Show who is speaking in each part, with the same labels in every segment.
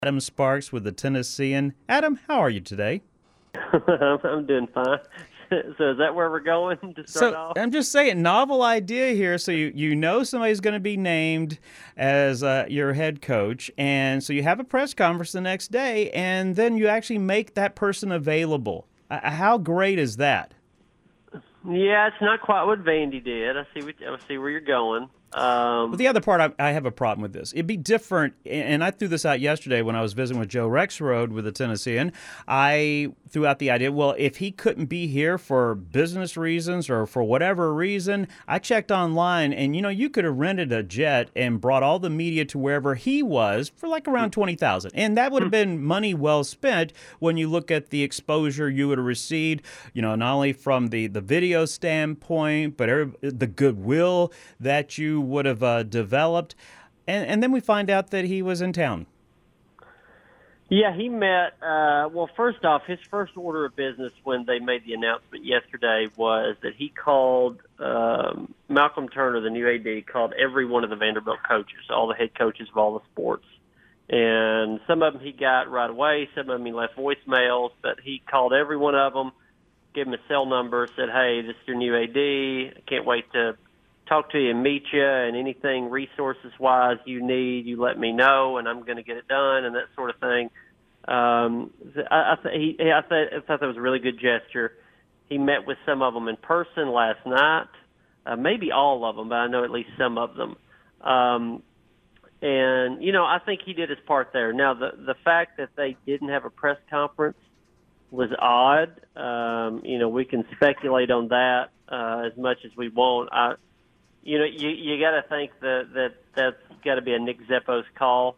Speaker 1: Adam Sparks with the Tennessean. Adam, how are you today?
Speaker 2: I'm doing fine. So is that where we're going to start
Speaker 1: So
Speaker 2: off?
Speaker 1: I'm just saying, novel idea here. So you know somebody's going to be named as your head coach, and so you have a press conference the next day, and then you actually make that person available. How great is that?
Speaker 2: Yeah, it's not quite what Vandy did. I see where you're going.
Speaker 1: But the other part, I have a problem with this. It'd be different, and I threw this out yesterday when I was visiting with Joe Rexrode with the Tennessean. I threw out the idea, well, if he couldn't be here for business reasons or for whatever reason, I checked online, and you could have rented a jet and brought all the media to wherever he was for like around $20,000, and that would have been money well spent when you look at the exposure you would have received. Not only from the video standpoint, but the goodwill that you would have developed. And then we find out that he was in town.
Speaker 2: Yeah, he met. Well, first off, his first order of business when they made the announcement yesterday was that he called Malcolm Turner, the new AD, called every one of the Vanderbilt coaches, all the head coaches of all the sports. And some of them he got right away. Some of them he left voicemails, but he called every one of them, gave him a cell number, said, "Hey, this is your new AD. I can't wait to talk to you and meet you, and anything resources-wise you need, you let me know, and I'm going to get it done," and that sort of thing. I thought that was a really good gesture. He met with some of them in person last night, maybe all of them, but I know at least some of them. And I think he did his part there. Now, the fact that they didn't have a press conference was odd. We can speculate on that as much as we want. You got to think that's got to be a Nick Zeppos call.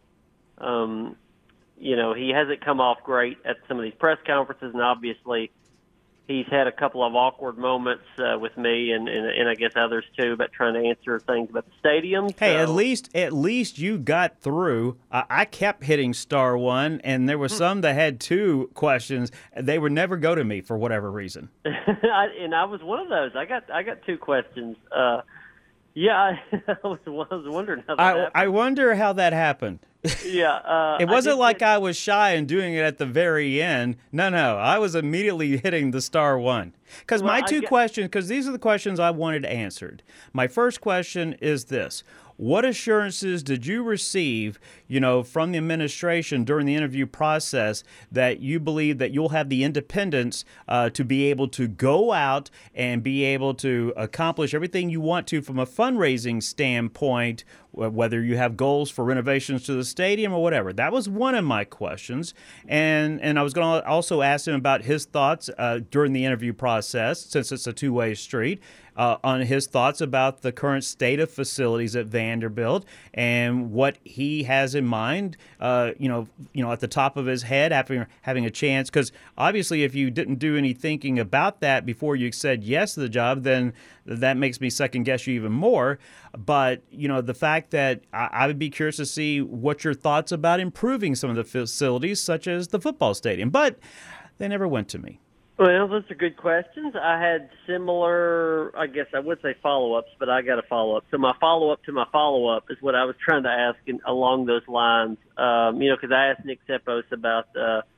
Speaker 2: He hasn't come off great at some of these press conferences, and obviously he's had a couple of awkward moments with me and I guess others too about trying to answer things about the stadium.
Speaker 1: Hey, at least you got through. I kept hitting star one, and there were some that had two questions. They would never go to me for whatever reason.
Speaker 2: And I was one of those. I got two questions. Yeah, I was wondering how that happened.
Speaker 1: I wonder how that happened.
Speaker 2: Yeah.
Speaker 1: It wasn't like I was shy and doing it at the very end. No, I was immediately hitting the star one. Because because these are the questions I wanted answered. My first question is this. What assurances did you receive, from the administration during the interview process that you believe that you'll have the independence to be able to go out and be able to accomplish everything you want to from a fundraising standpoint, whether you have goals for renovations to the stadium or whatever? That was one of my questions. And I was going to also ask him about his thoughts during the interview process, since it's a two-way street. On his thoughts about the current state of facilities at Vanderbilt and what he has in mind, at the top of his head after having a chance. Because obviously, if you didn't do any thinking about that before you said yes to the job, then that makes me second guess you even more. But, the fact that I would be curious to see what your thoughts about improving some of the facilities, such as the football stadium. But they never went to me.
Speaker 2: Well, those are good questions. I had similar, I guess I would say follow-ups, but I got a follow-up. So my follow-up to my follow-up is what I was trying to ask along those lines. Because I asked Nick Zeppos about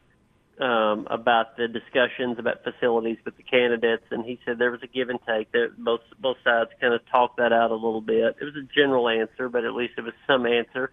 Speaker 2: the discussions about facilities with the candidates, and he said there was a give and take. That both sides kind of talked that out a little bit. It was a general answer, but at least it was some answer.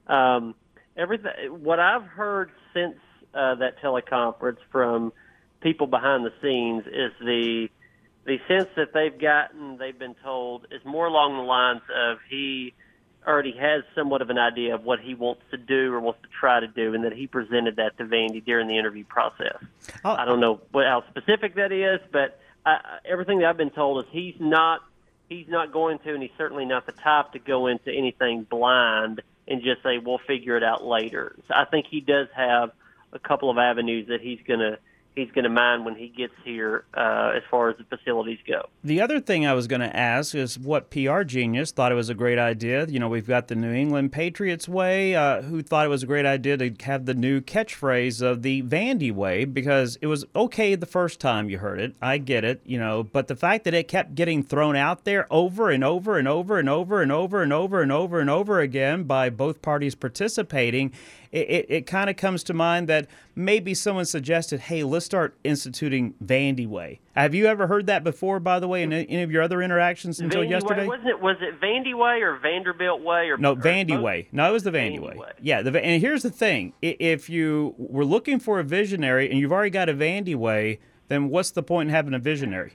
Speaker 2: What I've heard since that teleconference from people behind the scenes is the sense that they've been told is more along the lines of he already has somewhat of an idea of what he wants to do or wants to try to do, and that he presented that to Vandy during the interview process. I don't know how specific that is, but everything that I've been told is he's not going to, and he's certainly not the type to go into anything blind and just say, we'll figure it out later. So I think he does have a couple of avenues that he's going to mind when he gets here as far as the facilities go.
Speaker 1: The other thing I was going to ask is what PR genius thought it was a great idea. We've got the New England Patriots way, who thought it was a great idea to have the new catchphrase of the Vandy way, because it was okay the first time you heard it. I get it, but the fact that it kept getting thrown out there over and over and over and over and over and over and over and over again by both parties participating, it kind of comes to mind that maybe someone suggested, hey, let's start instituting Vandy Way. Have you ever heard that before, by the way, in any of your other interactions until yesterday?
Speaker 2: Was it Vandy Way or Vanderbilt Way?
Speaker 1: No, Vandy Way. No, it was the Vandy Way. Yeah, and here's the thing. If you were looking for a visionary and you've already got a Vandy Way, then what's the point in having a visionary?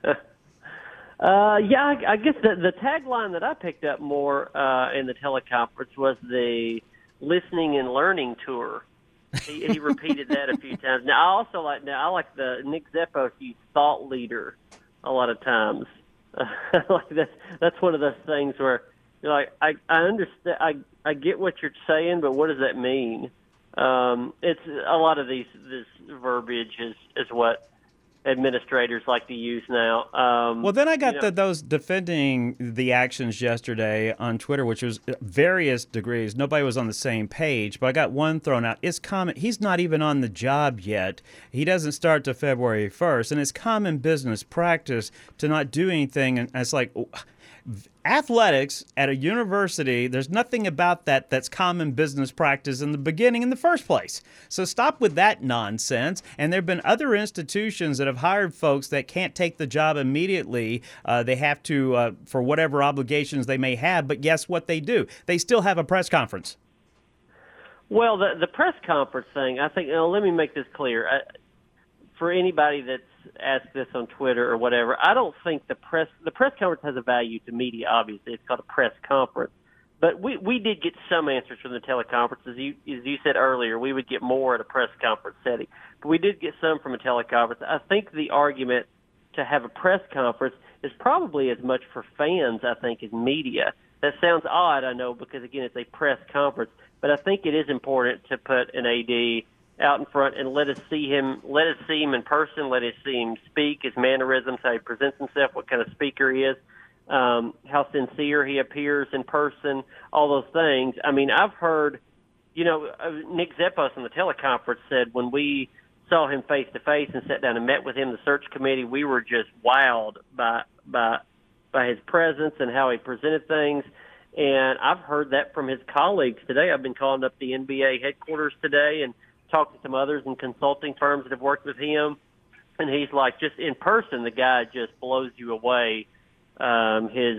Speaker 2: I guess the tagline that I picked up more in the teleconference was the listening and learning tour. He repeated that a few times. Now I like the Nick Zeppos used thought leader a lot of times. Like that's one of those things where you're like, I understand, I get what you're saying, but what does that mean? It's a lot of this verbiage is what administrators like to use now.
Speaker 1: Well, then I got those defending the actions yesterday on Twitter, which was various degrees. Nobody was on the same page, but I got one thrown out. It's common. He's not even on the job yet. He doesn't start till February 1st, and it's common business practice to not do anything. And it's like, athletics at a university, there's nothing about that's common business practice in the beginning in the first place. So stop with that nonsense. And there have been other institutions that have hired folks that can't take the job immediately. They have to, for whatever obligations they may have. But guess what they do? They still have a press conference.
Speaker 2: Well, the press conference thing, I think, let me make this clear. For anybody that's asked this on Twitter or whatever, I don't think the press conference has a value to media, obviously. It's called a press conference. But we did get some answers from the teleconference. As you said earlier, we would get more at a press conference setting. But we did get some from a teleconference. I think the argument to have a press conference is probably as much for fans, I think, as media. That sounds odd, I know, because, again, it's a press conference. But I think it is important to put an AD out in front and let us see him in person, let us see him speak, his mannerisms, how he presents himself, what kind of speaker he is, how sincere he appears in person, all those things. I mean, I've heard, Nick Zeppos on the teleconference said when we saw him face to face and sat down and met with him, the search committee, we were just wowed by his presence and how he presented things. And I've heard that from his colleagues today. I've been calling up the NBA headquarters today and talked to some others in consulting firms that have worked with him, and he's like, just in person, the guy just blows you away. His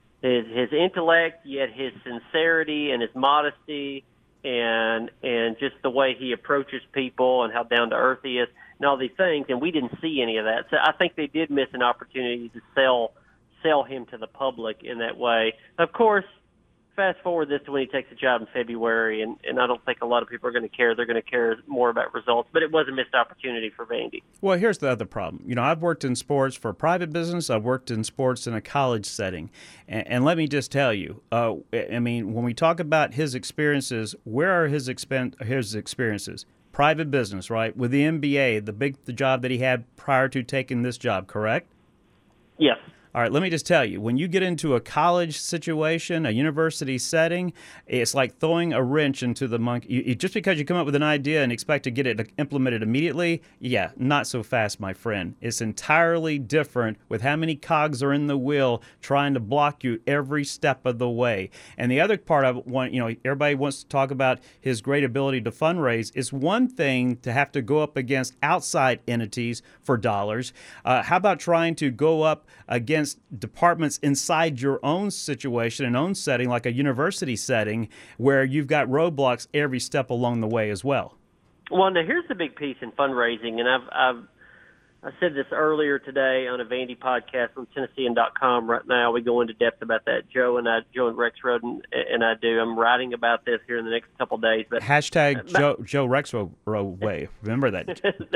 Speaker 2: intellect, yet his sincerity and his modesty, and just the way he approaches people and how down to earth he is, and all these things. And we didn't see any of that. So I think they did miss an opportunity to sell him to the public in that way. Of course, fast forward this to when he takes a job in February, and I don't think a lot of people are going to care. They're going to care more about results, but it was a missed opportunity for Vandy.
Speaker 1: Well, here's the other problem. I've worked in sports for private business. I've worked in sports in a college setting, and let me just tell you, when we talk about his experiences, where are his experiences? Private business, right? With the NBA, the job that he had prior to taking this job, correct?
Speaker 2: Yes.
Speaker 1: All right, let me just tell you, when you get into a college situation, a university setting, it's like throwing a wrench into the monkey. Just because you come up with an idea and expect to get it implemented immediately, not so fast, my friend. It's entirely different with how many cogs are in the wheel trying to block you every step of the way. And the other part of it, everybody wants to talk about his great ability to fundraise. It's one thing to have to go up against outside entities for dollars. How about trying to go up against departments inside your own situation and own setting, like a university setting, where you've got roadblocks every step along the way as well?
Speaker 2: Well, now here's the big piece in fundraising, and I said this earlier today on a Vandy podcast on Tennessean.com. Right now, we go into depth about that. Joe and Rexrode and I do. I'm writing about this here in the next couple of days. But
Speaker 1: hashtag Joe Rexrode Way. Remember that.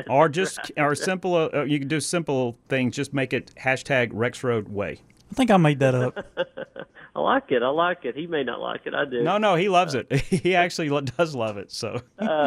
Speaker 1: Or simple. You can do simple things. Just make it hashtag Rexrode Way.
Speaker 3: I think I made that up.
Speaker 2: I like it. He may not like it. I do.
Speaker 1: No, he loves it. He actually does love it. So.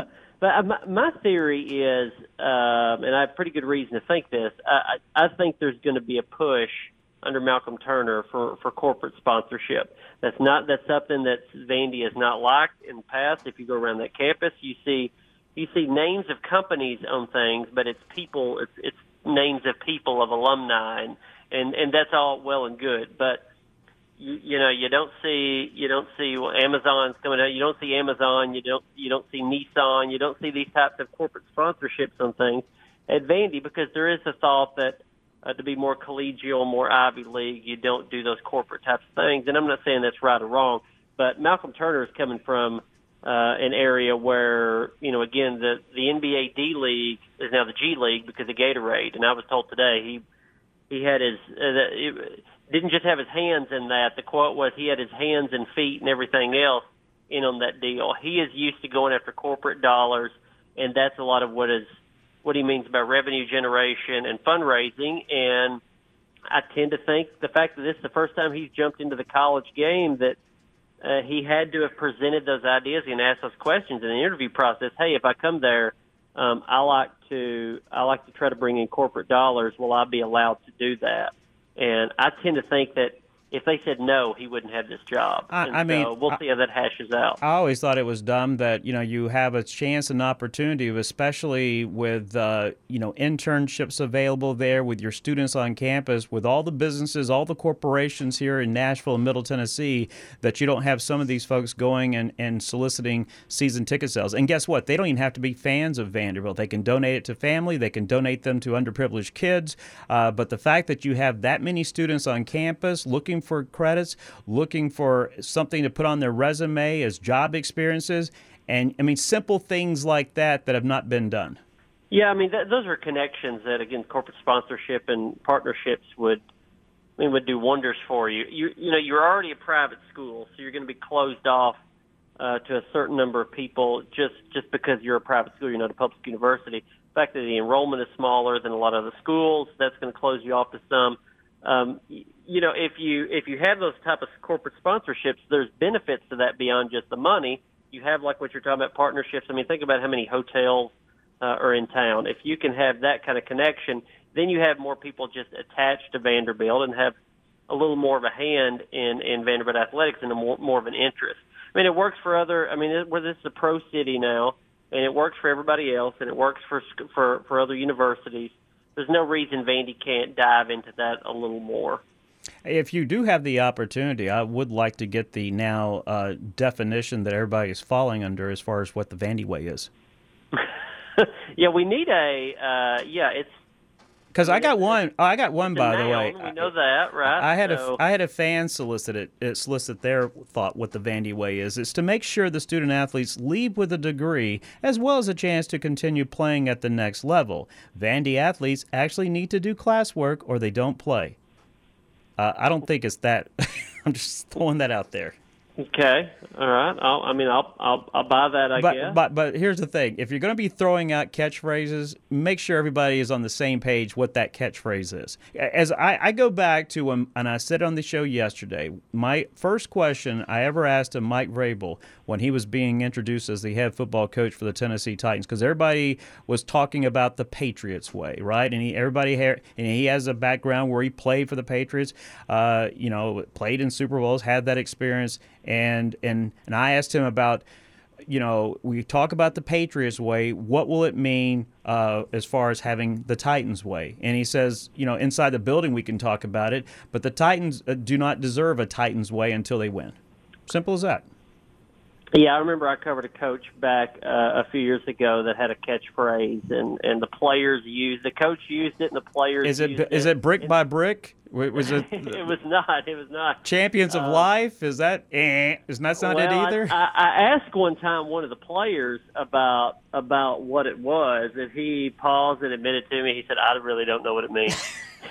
Speaker 2: But my theory is, and I have pretty good reason to think this, I think there's going to be a push under Malcolm Turner for corporate sponsorship. That's something that Vandy has not liked in the past. If you go around that campus, you see names of companies on things, but it's people, it's names of people, of alumni, and that's all well and good. But you don't see Amazon's coming out. You don't see Amazon. You don't see Nissan. You don't see these types of corporate sponsorships on things at Vandy, because there is a thought that to be more collegial, more Ivy League, you don't do those corporate types of things. And I'm not saying that's right or wrong, but Malcolm Turner is coming from an area where, again, the NBA D League is now the G League because of Gatorade. And I was told today he had didn't just have his hands in that. The quote was he had his hands and feet and everything else in on that deal. He is used to going after corporate dollars, and that's a lot of what he means about revenue generation and fundraising. And I tend to think the fact that this is the first time he's jumped into the college game, that he had to have presented those ideas and asked those questions in the interview process. Hey, if I come there, I like to try to bring in corporate dollars. Will I be allowed to do that? And I tend to think that if they said no, he wouldn't have this job. So we'll see how that hashes out.
Speaker 1: I always thought it was dumb that, you have a chance and opportunity, especially with, internships available there, with your students on campus, with all the businesses, all the corporations here in Nashville and Middle Tennessee, that you don't have some of these folks going and soliciting season ticket sales. And guess what? They don't even have to be fans of Vanderbilt. They can donate it to family. They can donate them to underprivileged kids. But the fact that you have that many students on campus looking for credits, looking for something to put on their resume as job experiences, and simple things like that have not been done.
Speaker 2: Yeah, those are connections that, again, corporate sponsorship and partnerships would do wonders for you. You're already a private school, so you're going to be closed off to a certain number of people just because you're a private school. You're not a public university. The fact that the enrollment is smaller than a lot of the schools, that's going to close you off to some. If you have those type of corporate sponsorships, there's benefits to that beyond just the money. You have, like what you're talking about, partnerships. Think about how many hotels are in town. If you can have that kind of connection, then you have more people just attached to Vanderbilt and have a little more of a hand in Vanderbilt athletics and more of an interest. It works for where this is a pro city now, and it works for everybody else, and it works for other universities. There's no reason Vandy can't dive into that a little more.
Speaker 1: If you do have the opportunity, I would like to get the now definition that everybody is falling under as far as what the Vandy way is.
Speaker 2: Yeah, we need it's
Speaker 1: because I got one. I got one, by the way.
Speaker 2: We know that, right?
Speaker 1: I had a fan solicit their thought what the Vandy way is. It's to make sure the student athletes leave with a degree as well as a chance to continue playing at the next level. Vandy athletes actually need to do classwork or they don't play. I don't think it's that. I'm just throwing that out there.
Speaker 2: Okay, all right. I'll buy that. I guess.
Speaker 1: But here's the thing: if you're going to be throwing out catchphrases, make sure everybody is on the same page what that catchphrase is. As I go back to and I said on the show yesterday, my first question I ever asked to Mike Vrabel when he was being introduced as the head football coach for the Tennessee Titans, because everybody was talking about the Patriots way, right? And he has a background where he played for the Patriots, played in Super Bowls, had that experience. And I asked him about, we talk about the Patriots way. What will it mean as far as having the Titans way? And he says, inside the building we can talk about it, but the Titans do not deserve a Titans way until they win. Simple as that.
Speaker 2: Yeah, I remember I covered a coach back a few years ago that had a catchphrase, and the players used the coach used it, and the players used it. Is
Speaker 1: it brick by brick? Was it?
Speaker 2: It was not. It was not.
Speaker 1: Champions of life? Is that? Is not sound it either?
Speaker 2: I asked one time one of the players about what it was, and he paused and admitted to me. He said, "I really don't know what it means."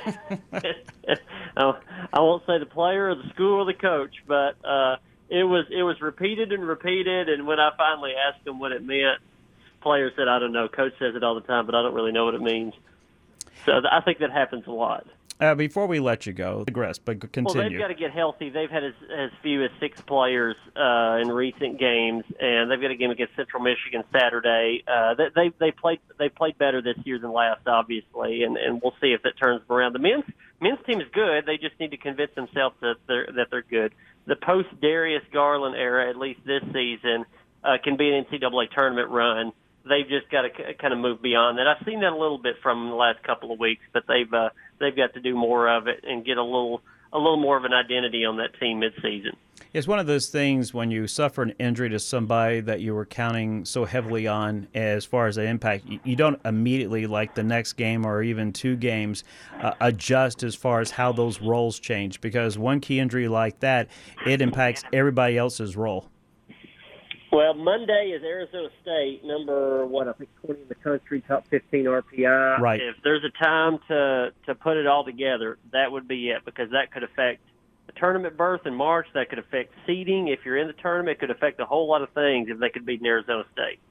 Speaker 2: I won't say the player or the school or the coach, but it was repeated and repeated. And when I finally asked him what it meant, players said, "I don't know." Coach says it all the time, but I don't really know what it means. So I think that happens a lot.
Speaker 1: Before we let you go, digress, but continue.
Speaker 2: Well, they've got to get healthy. They've had as few as 6 players in recent games, and they've got a game against Central Michigan Saturday. They played better this year than last, obviously, and we'll see if that turns them around. The men's team is good. They just need to convince themselves that they're good. The post Darius Garland era, at least this season, can be an NCAA tournament run. They've just got to kind of move beyond that. I've seen that a little bit from the last couple of weeks, but they've got to do more of it and get a little a little more of an identity on that team midseason.
Speaker 1: It's one of those things when you suffer an injury to somebody that you were counting so heavily on as far as the impact, you don't immediately, like the next game or even 2 games, adjust as far as how those roles change, because one key injury like that, it impacts everybody else's role.
Speaker 2: Well, Monday is Arizona State, number, I think 20 in the country, top 15 RPI.
Speaker 1: Right.
Speaker 2: If there's a time to put it all together, that would be it, because that could affect the tournament berth in March. That could affect seeding. If you're in the tournament, it could affect a whole lot of things if they could beat Arizona State.